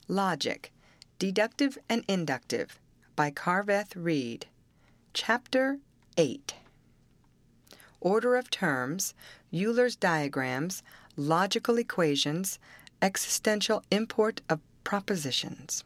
Logic, Deductive and Inductive by Carveth Reed. Chapter 8. Order of Terms, Euler's Diagrams, Logical Equations, Existential Import of Propositions.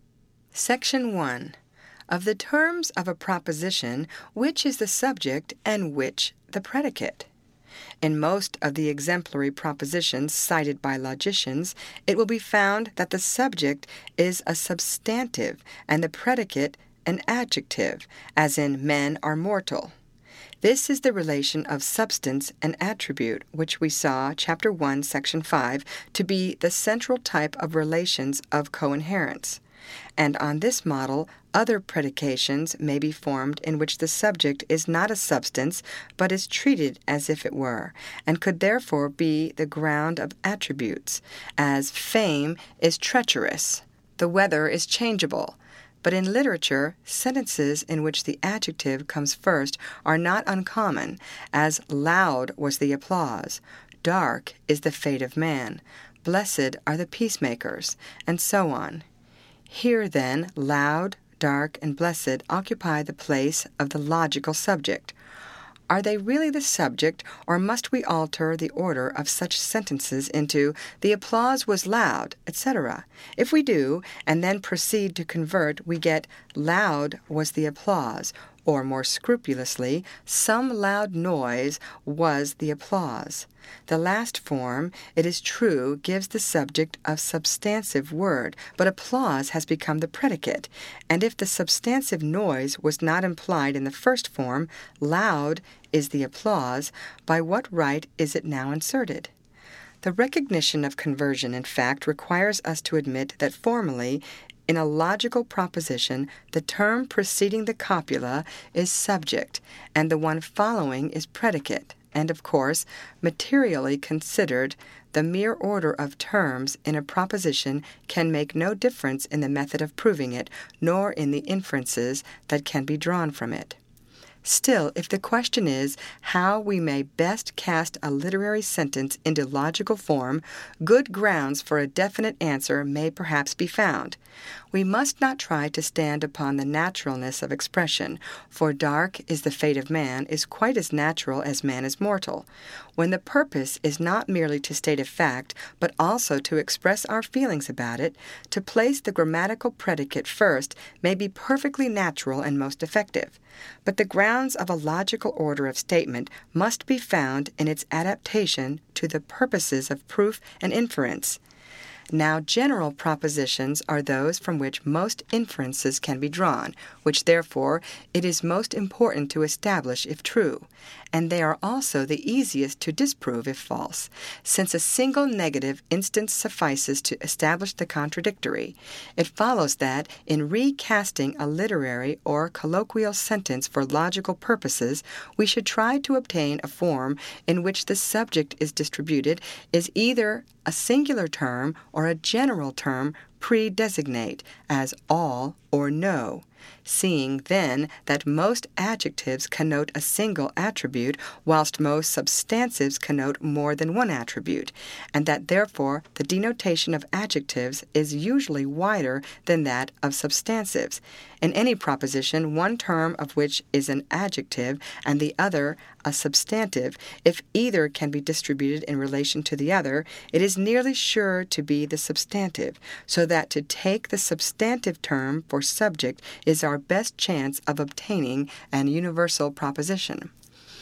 Section 1. Of the terms of a proposition, which is the subject and which the predicate? In most of the exemplary propositions cited by logicians, it will be found that the subject is a substantive and the predicate an adjective, as in men are mortal. This is the relation of substance and attribute, which we saw, Chapter 1, Section 5, to be the central type of relations of coinherence. And on this model, other predications may be formed in which the subject is not a substance, but is treated as if it were, and could therefore be the ground of attributes, as fame is treacherous, the weather is changeable. But in literature, sentences in which the adjective comes first are not uncommon, as loud was the applause, dark is the fate of man, blessed are the peacemakers, and so on. Here, then, loud, dark, and blessed occupy the place of the logical subject. Are they really the subject, or must we alter the order of such sentences into the applause was loud, etc.? If we do, and then proceed to convert, we get loud was the applause, or more scrupulously, some loud noise was the applause. The last form, it is true, gives the subject a substantive word, but applause has become the predicate, and if the substantive noise was not implied in the first form, loud is the applause, by what right is it now inserted? The recognition of conversion, in fact, requires us to admit that formally, in a logical proposition, the term preceding the copula is subject, and the one following is predicate, and of course, materially considered, the mere order of terms in a proposition can make no difference in the method of proving it, nor in the inferences that can be drawn from it. Still, if the question is how we may best cast a literary sentence into logical form, good grounds for a definite answer may perhaps be found. We must not try to stand upon the naturalness of expression, for dark is the fate of man is quite as natural as man is mortal. When the purpose is not merely to state a fact, but also to express our feelings about it, to place the grammatical predicate first may be perfectly natural and most effective. But the grounds of a logical order of statement must be found in its adaptation to the purposes of proof and inference. Now, general propositions are those from which most inferences can be drawn, which therefore it is most important to establish if true, and they are also the easiest to disprove if false, since a single negative instance suffices to establish the contradictory. It follows that, in recasting a literary or colloquial sentence for logical purposes, we should try to obtain a form in which the subject is distributed is either a singular term or a general term pre-designate, as all or no. Seeing, then, that most adjectives connote a single attribute, whilst most substantives connote more than one attribute, and that therefore the denotation of adjectives is usually wider than that of substantives. In any proposition, one term of which is an adjective and the other a substantive, if either can be distributed in relation to the other, it is nearly sure to be the substantive, so that to take the substantive term for subject is our best chance of obtaining an universal proposition.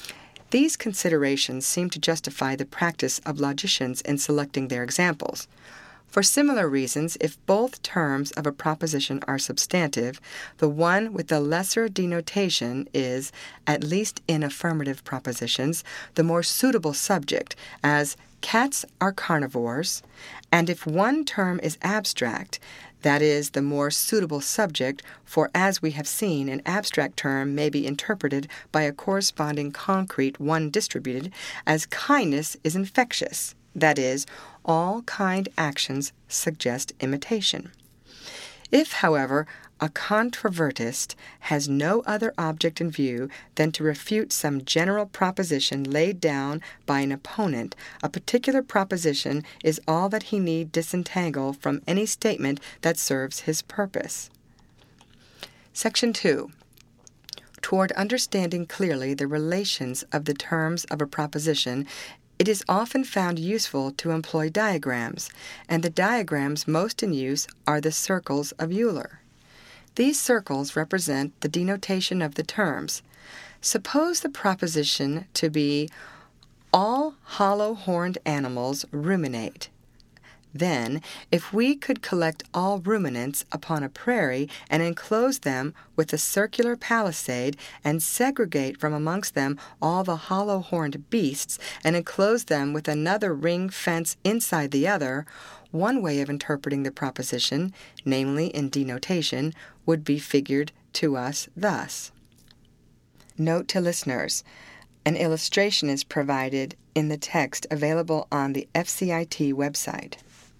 These considerations seem to justify the practice of logicians in selecting their examples. For similar reasons, if both terms of a proposition are substantive, the one with the lesser denotation is, at least in affirmative propositions, the more suitable subject, as cats are carnivores, and if one term is abstract, that is, the more suitable subject, for as we have seen, an abstract term may be interpreted by a corresponding concrete one distributed, as kindness is infectious, that is, all kind actions suggest imitation. If, however, A controvertist has no other object in view than to refute some general proposition laid down by an opponent. A particular proposition is all that he need disentangle from any statement that serves his purpose. Section 2. Toward understanding clearly the relations of the terms of a proposition, it is often found useful to employ diagrams, and the diagrams most in use are the circles of Euler. These circles represent the denotation of the terms. Suppose the proposition to be, all hollow-horned animals ruminate. Then, if we could collect all ruminants upon a prairie and enclose them with a circular palisade and segregate from amongst them all the hollow-horned beasts and enclose them with another ring fence inside the other, one way of interpreting the proposition, namely in denotation, would be figured to us thus. Note to listeners: an illustration is provided in the text available on the FCIT website.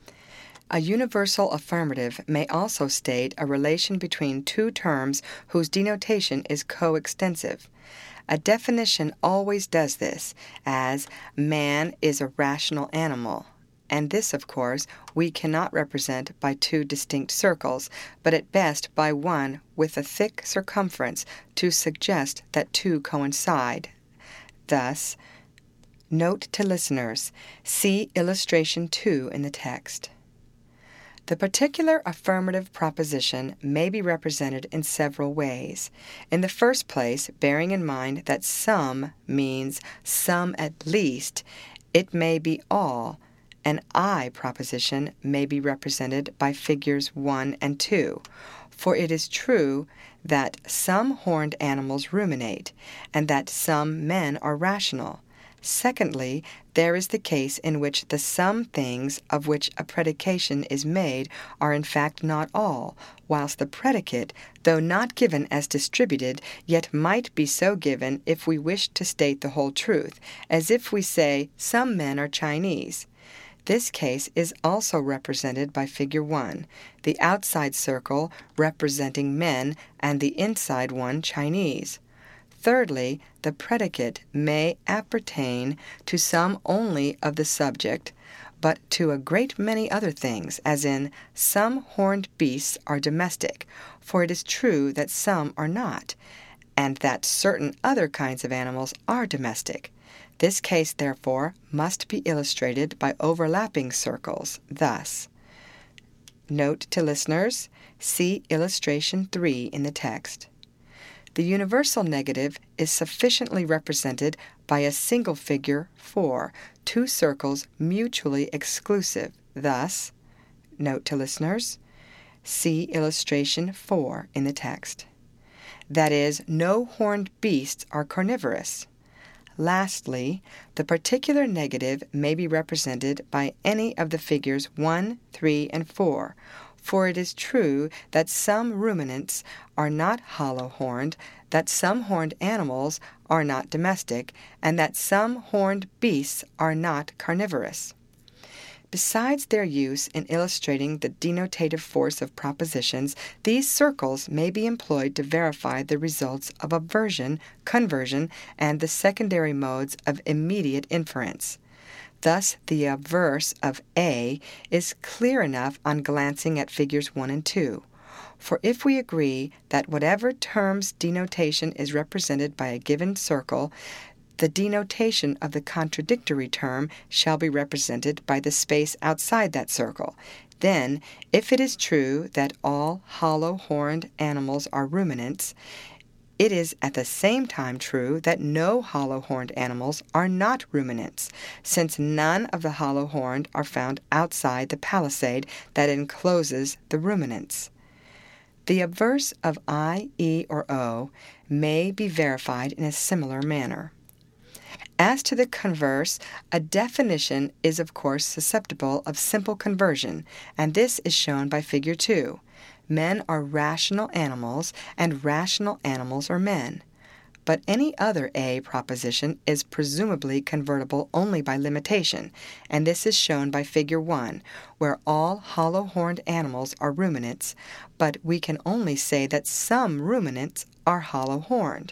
A universal affirmative may also state a relation between two terms whose denotation is coextensive. A definition always does this, as man is a rational animal, and this, of course, we cannot represent by two distinct circles, but at best by one with a thick circumference to suggest that two coincide. Thus, note to listeners, see illustration 2 in the text. The particular affirmative proposition may be represented in several ways. In the first place, bearing in mind that some means some at least, it may be all. An I proposition may be represented by figures 1 and 2, for it is true that some horned animals ruminate, and that some men are rational. Secondly, there is the case in which the some things of which a predication is made are in fact not all, whilst the predicate, though not given as distributed, yet might be so given if we wished to state the whole truth, as if we say, some men are Chinese. This case is also represented by figure 1, the outside circle representing men and the inside one Chinese. Thirdly, the predicate may appertain to some only of the subject, but to a great many other things, as in, some horned beasts are domestic, for it is true that some are not, and that certain other kinds of animals are domestic. This case, therefore, must be illustrated by overlapping circles, thus. Note to listeners, see illustration 3 in the text. The universal negative is sufficiently represented by a single figure 4, two circles mutually exclusive, thus, note to listeners, see illustration 4 in the text. That is, no horned beasts are carnivorous. Lastly, the particular negative may be represented by any of the figures 1, 3, and 4, for it is true that some ruminants are not hollow-horned, that some horned animals are not domestic, and that some horned beasts are not carnivorous. Besides their use in illustrating the denotative force of propositions, these circles may be employed to verify the results of aversion, conversion, and the secondary modes of immediate inference. Thus, the averse of A is clear enough on glancing at figures 1 and 2. For if we agree that whatever term's denotation is represented by a given circle, the denotation of the contradictory term shall be represented by the space outside that circle. Then, if it is true that all hollow-horned animals are ruminants, it is at the same time true that no hollow-horned animals are not ruminants, since none of the hollow-horned are found outside the palisade that encloses the ruminants. The averse of I, E, or O may be verified in a similar manner. As to the converse, a definition is of course susceptible of simple conversion, and this is shown by figure 2. Men are rational animals, and rational animals are men. but any other A proposition is presumably convertible only by limitation, and this is shown by Figure 1, where all hollow-horned animals are ruminants, but we can only say that some ruminants are hollow-horned.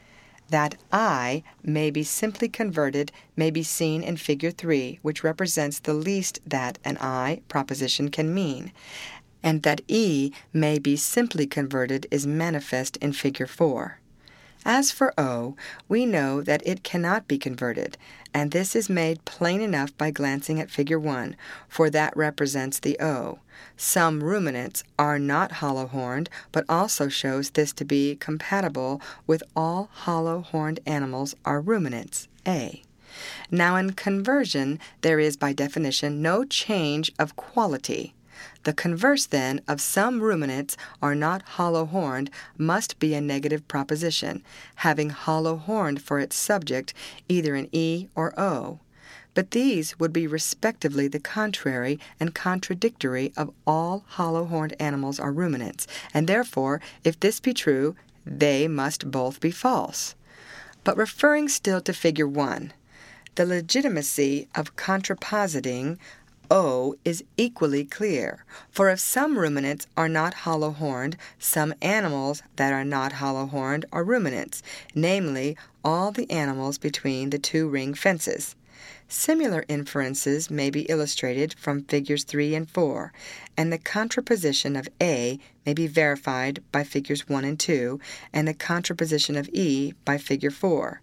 That I may be simply converted may be seen in Figure 3, which represents the least that an I proposition can mean, and that E may be simply converted is manifest in Figure 4. As for O, we know that it cannot be converted, and this is made plain enough by glancing at Figure 1, for that represents the O. Some ruminants are not hollow-horned, but also shows this to be compatible with all hollow-horned animals are ruminants, A. Now in conversion, there is by definition no change of quality. The converse, then, of some ruminants are not hollow-horned must be a negative proposition, having hollow-horned for its subject either an E or O. But these would be respectively the contrary and contradictory of all hollow-horned animals are ruminants, and therefore, if this be true, they must both be false. But referring still to Figure 1, the legitimacy of contrapositing O is equally clear, for if some ruminants are not hollow-horned, some animals that are not hollow-horned are ruminants, namely, all the animals between the two ring fences. Similar inferences may be illustrated from Figures 3 and 4, and the contraposition of A may be verified by Figures 1 and 2, and the contraposition of E by Figure 4.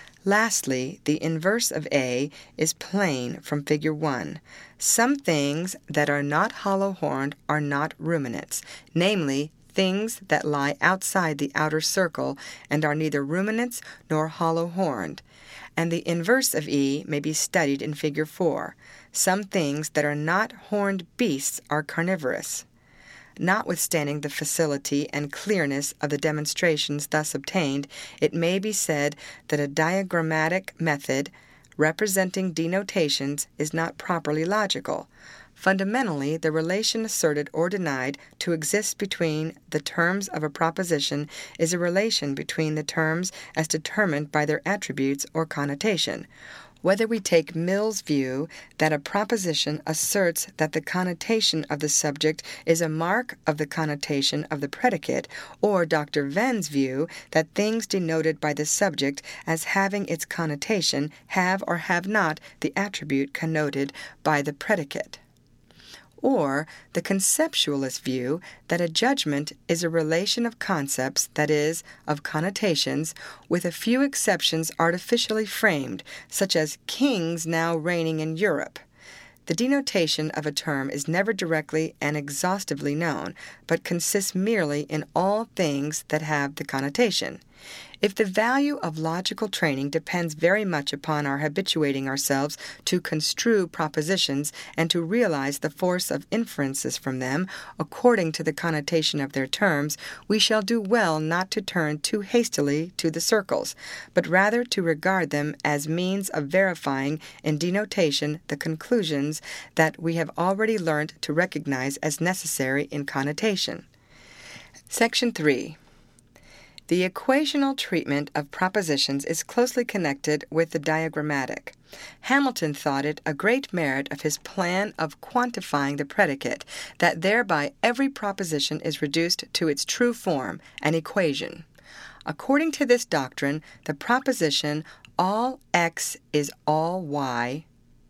Lastly, the inverse of A is plain from Figure 1. Some things that are not hollow-horned are not ruminants, namely, things that lie outside the outer circle and are neither ruminants nor hollow-horned. And the inverse of E may be studied in Figure 4. Some things that are not horned beasts are carnivorous. Notwithstanding the facility and clearness of the demonstrations thus obtained, it may be said that a diagrammatic method representing denotations is not properly logical. Fundamentally, the relation asserted or denied to exist between the terms of a proposition is a relation between the terms as determined by their attributes or connotation. Whether we take Mill's view that a proposition asserts that the connotation of the subject is a mark of the connotation of the predicate, or Dr. Venn's view that things denoted by the subject as having its connotation have or have not the attribute connoted by the predicate. Or the conceptualist view that a judgment is a relation of concepts, that is, of connotations, with a few exceptions artificially framed, such as kings now reigning in Europe. The denotation of a term is never directly and exhaustively known, but consists merely in all things that have the connotation. If the value of logical training depends very much upon our habituating ourselves to construe propositions and to realize the force of inferences from them according to the connotation of their terms, we shall do well not to turn too hastily to the circles, but rather to regard them as means of verifying in denotation the conclusions that we have already learned to recognize as necessary in connotation. Section 3. The equational treatment of propositions is closely connected with the diagrammatic. Hamilton thought it a great merit of his plan of quantifying the predicate that thereby every proposition is reduced to its true form, an equation. According to this doctrine, the proposition all x is all y,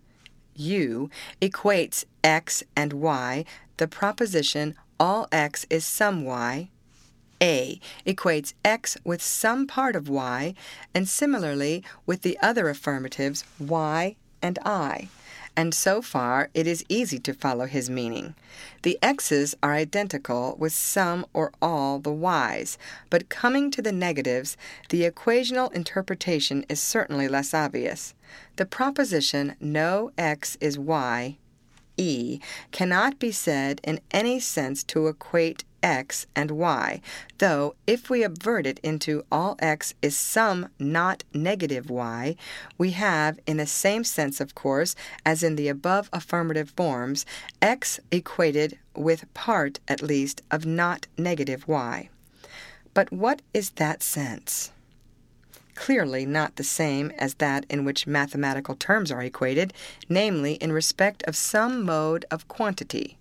U, equates x and y. The proposition all x is some y, A, equates x with some part of y, and similarly with the other affirmatives y and I. And so far it is easy to follow his meaning. The x's are identical with some or all the y's, but coming to the negatives, the equational interpretation is certainly less obvious. The proposition no x is y, E, cannot be said in any sense to equate x and y, though if we avert it into all x is some not negative y, we have, in the same sense of course as in the above affirmative forms, x equated with part at least of not negative y. But what is that sense? clearly not the same as that in which mathematical terms are equated, namely in respect of some mode of quantity.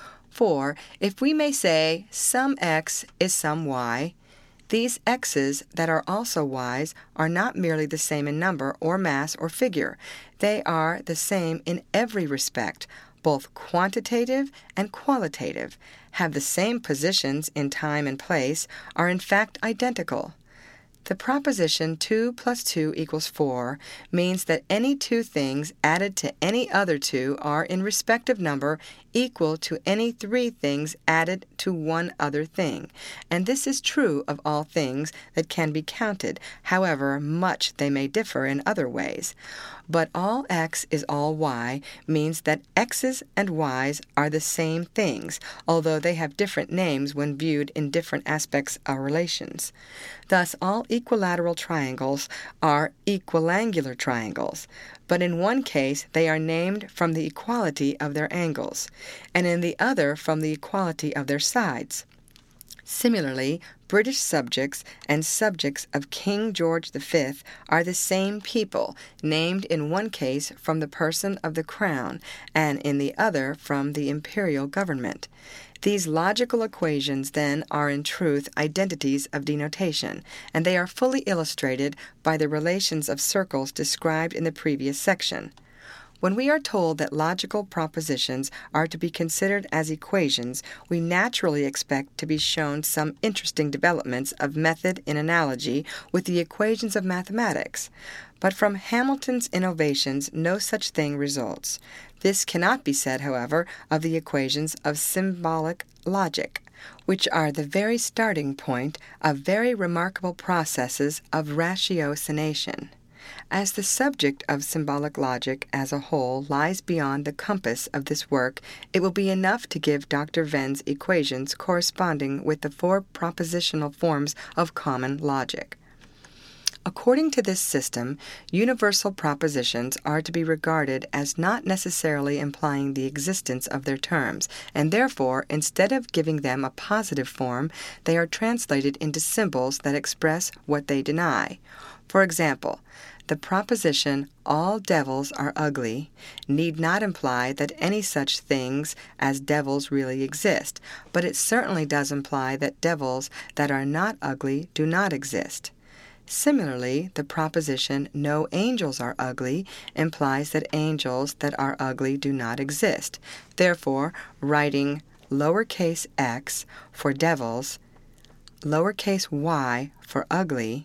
For if we may say some x is some y, these x's that are also y's are not merely the same in number or mass or figure. They are the same in every respect, both quantitative and qualitative, have the same positions in time and place, are in fact identical. The proposition 2 plus 2 equals 4 means that any two things added to any other two are, in respective number, equal to any three things added to one other thing. And this is true of all things that can be counted, however much they may differ in other ways. But all x is all y means that x's and y's are the same things, although they have different names when viewed in different aspects of relations. Thus, all equilateral triangles are equiangular triangles, but in one case they are named from the equality of their angles, and in the other from the equality of their sides. Similarly, British subjects and subjects of King George V are the same people, named in one case from the person of the crown, and in the other from the imperial government. These logical equations, then, are in truth identities of denotation, and they are fully illustrated by the relations of circles described in the previous section. When we are told that logical propositions are to be considered as equations, we naturally expect to be shown some interesting developments of method in analogy with the equations of mathematics. But from Hamilton's innovations, no such thing results. This cannot be said, however, of the equations of symbolic logic, which are the very starting point of very remarkable processes of ratiocination. As the subject of symbolic logic as a whole lies beyond the compass of this work, it will be enough to give Dr. Venn's equations corresponding with the four propositional forms of common logic. According to this system, universal propositions are to be regarded as not necessarily implying the existence of their terms, and therefore, instead of giving them a positive form, they are translated into symbols that express what they deny. For example, the proposition, all devils are ugly, need not imply that any such things as devils really exist, but it certainly does imply that devils that are not ugly do not exist. Similarly, the proposition, no angels are ugly, implies that angels that are ugly do not exist. Therefore, writing lowercase x for devils, lowercase y for ugly,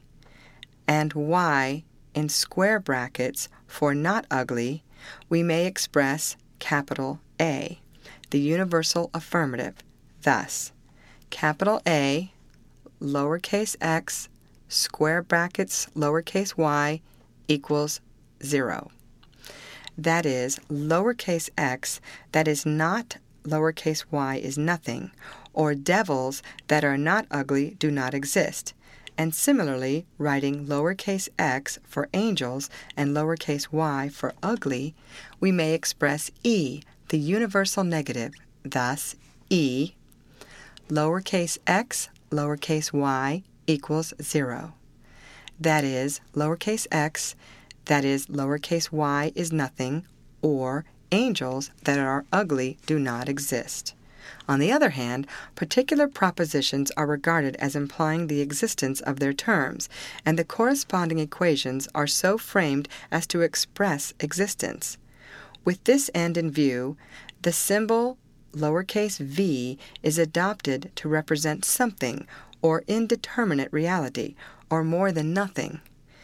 and y in square brackets for not ugly, we may express capital A, the universal affirmative. Thus, capital A, lowercase x, square brackets, lowercase y, equals 0. That is, lowercase x that is not lowercase y is nothing, or devils that are not ugly do not exist. And similarly, writing lowercase x for angels and lowercase y for ugly, we may express E, the universal negative. Thus, E, lowercase x, lowercase y, equals 0. That is, lowercase x, that is, lowercase y is nothing, or angels that are ugly do not exist. On the other hand, particular propositions are regarded as implying the existence of their terms, and the corresponding equations are so framed as to express existence. With this end in view, the symbol lowercase v is adopted to represent something, or indeterminate reality, or more than nothing.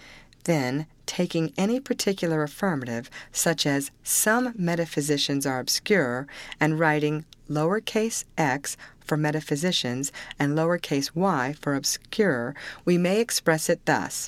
Then, taking any particular affirmative, such as some metaphysicians are obscure, and writing lowercase x for metaphysicians and lowercase y for obscure, we may express it thus: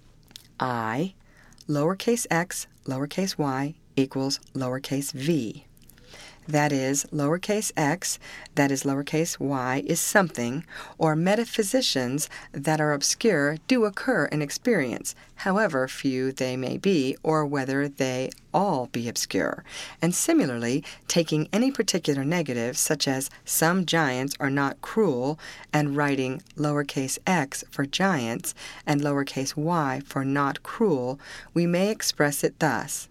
I, lowercase x, lowercase y, equals lowercase v. that is, lowercase x, that is, lowercase y, is something, or metaphysicians that are obscure do occur in experience, however few they may be, or whether they all be obscure. And similarly, taking any particular negative, such as some giants are not cruel, and writing lowercase x for giants and lowercase y for not cruel, we may express it thus: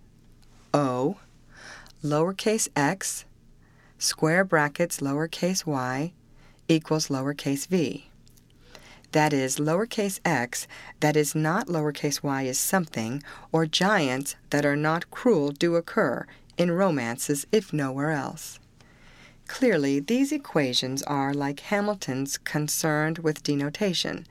O, lowercase x, square brackets lowercase y, equals lowercase v. That is, lowercase x that is not lowercase y is something, or giants that are not cruel do occur in romances if nowhere else. Clearly, these equations are, like Hamilton's, concerned with denotation.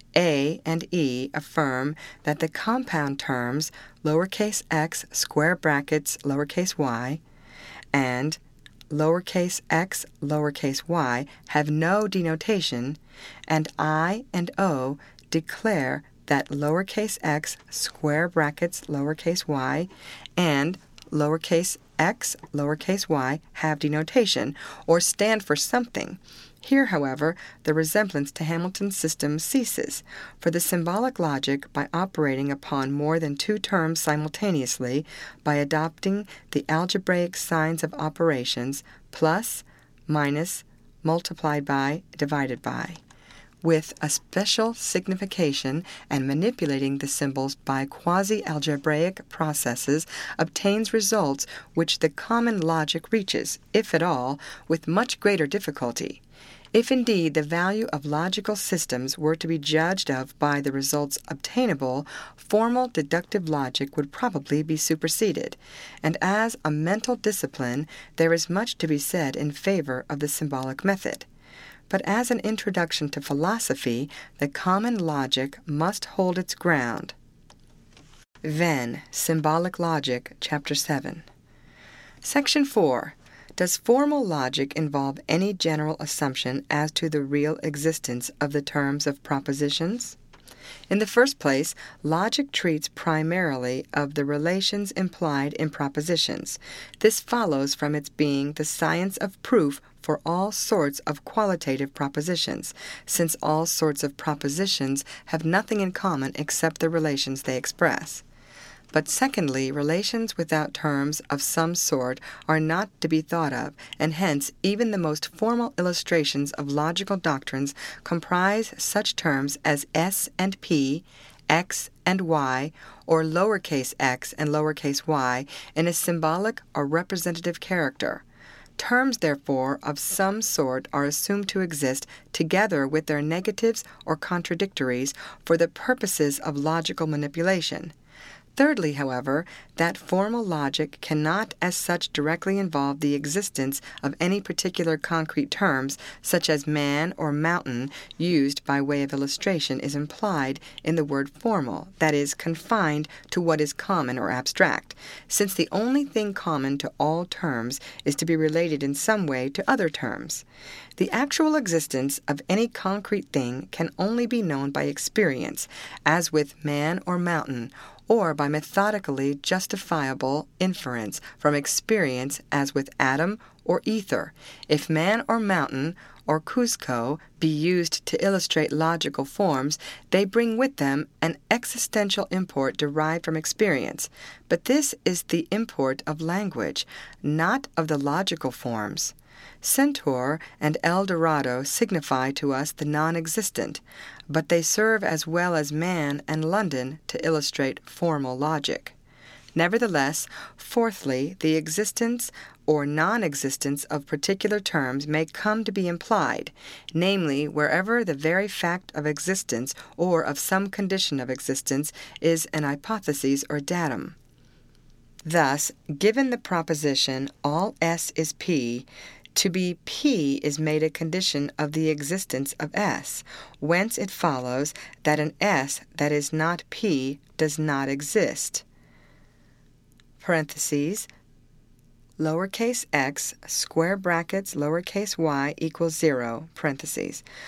A and E affirm that the compound terms lowercase x square brackets lowercase y and lowercase x lowercase y have no denotation, and I and O declare that lowercase x square brackets lowercase y and lowercase x lowercase y have denotation, or stand for something. Here, however, the resemblance to Hamilton's system ceases, for the symbolic logic, by operating upon more than two terms simultaneously, by adopting the algebraic signs of operations plus, minus, multiplied by, divided by, with a special signification, and manipulating the symbols by quasi-algebraic processes, obtains results which the common logic reaches, if at all, with much greater difficulty. If indeed the value of logical systems were to be judged of by the results obtainable, formal deductive logic would probably be superseded, and as a mental discipline there is much to be said in favor of the symbolic method. But as an introduction to philosophy, the common logic must hold its ground. Venn, Symbolic Logic, Chapter 7. Section 4. Does formal logic involve any general assumption as to the real existence of the terms of propositions? In the first place, logic treats primarily of the relations implied in propositions. This follows from its being the science of proof for all sorts of qualitative propositions, since all sorts of propositions have nothing in common except the relations they express. But secondly, relations without terms of some sort are not to be thought of, and hence even the most formal illustrations of logical doctrines comprise such terms as S and P, X and Y, or lowercase x and lowercase y in a symbolic or representative character. Terms, therefore, of some sort are assumed to exist together with their negatives or contradictories for the purposes of logical manipulation. Thirdly, however, that formal logic cannot as such directly involve the existence of any particular concrete terms, such as man or mountain, used by way of illustration, is implied in the word formal, that is, confined to what is common or abstract, since the only thing common to all terms is to be related in some way to other terms. The actual existence of any concrete thing can only be known by experience, as with man or mountain, or by methodically justifiable inference from experience, as with atom or ether. If man or mountain or Cusco be used to illustrate logical forms, they bring with them an existential import derived from experience. But this is the import of language, not of the logical forms. Centaur and El Dorado signify to us the non-existent, but they serve as well as man and London to illustrate formal logic. Nevertheless, fourthly, the existence or non-existence of particular terms may come to be implied, namely, wherever the very fact of existence or of some condition of existence is an hypothesis or datum. Thus, given the proposition all S is P, to be P is made a condition of the existence of S, whence it follows that an S that is not P does not exist. Parentheses, lowercase x, square brackets, lowercase y equals 0, parentheses.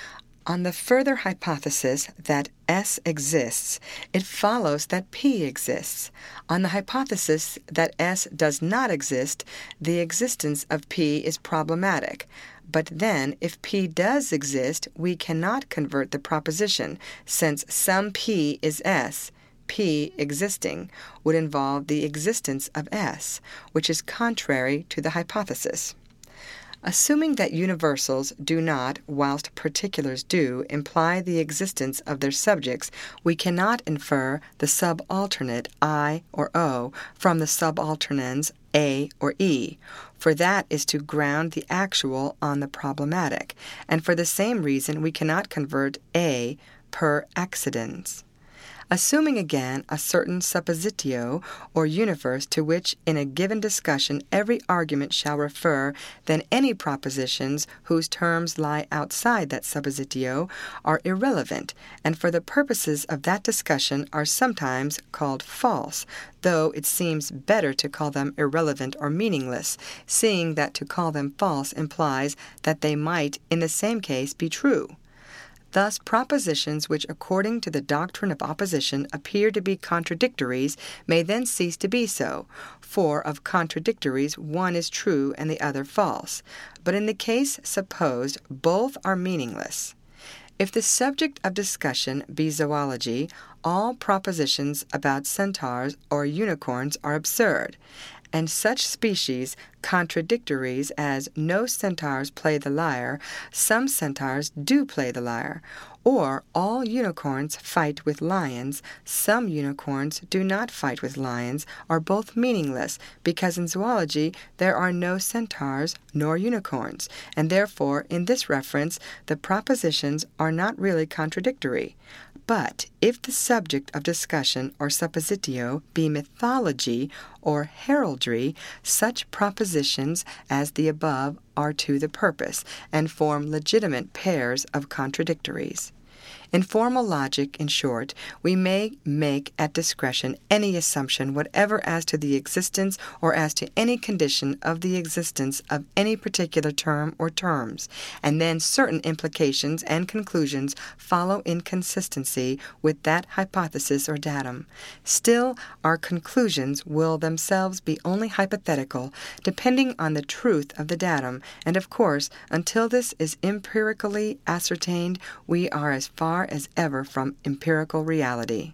On the further hypothesis that S exists, it follows that P exists. On the hypothesis that S does not exist, the existence of P is problematic. But then, if P does exist, we cannot convert the proposition, since some P is S. P existing would involve the existence of S, which is contrary to the hypothesis. Assuming that universals do not, whilst particulars do, imply the existence of their subjects, we cannot infer the subalternate I or O from the subalternans A or E, for that is to ground the actual on the problematic, and for the same reason we cannot convert A per accidens. Assuming again a certain suppositio or universe to which in a given discussion every argument shall refer, then any propositions whose terms lie outside that suppositio are irrelevant, and for the purposes of that discussion are sometimes called false, though it seems better to call them irrelevant or meaningless, seeing that to call them false implies that they might in the same case be true. Thus, propositions which, according to the doctrine of opposition, appear to be contradictories may then cease to be so, for of contradictories one is true and the other false. But in the case supposed, both are meaningless. If the subject of discussion be zoology, all propositions about centaurs or unicorns are absurd, and such species, contradictories as no centaurs play the lyre, some centaurs do play the lyre, or all unicorns fight with lions, some unicorns do not fight with lions, are both meaningless, because in zoology there are no centaurs nor unicorns, and therefore in this reference the propositions are not really contradictory. But if the subject of discussion or suppositio be mythology or heraldry, such propositions as the above are to the purpose, and form legitimate pairs of contradictories. In formal logic, in short, we may make at discretion any assumption whatever as to the existence or as to any condition of the existence of any particular term or terms, and then certain implications and conclusions follow in consistency with that hypothesis or datum. Still, our conclusions will themselves be only hypothetical, depending on the truth of the datum, and of course, until this is empirically ascertained, we are as far as ever from empirical reality.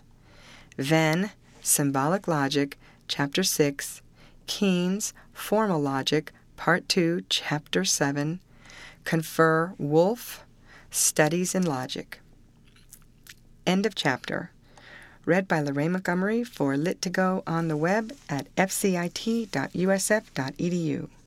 Venn, Symbolic Logic, Chapter 6, Keynes, Formal Logic, Part 2, Chapter 7, Confer Wolf, Studies in Logic. End of chapter. Read by Lorraine Montgomery for Lit2Go on the web at fcit.usf.edu.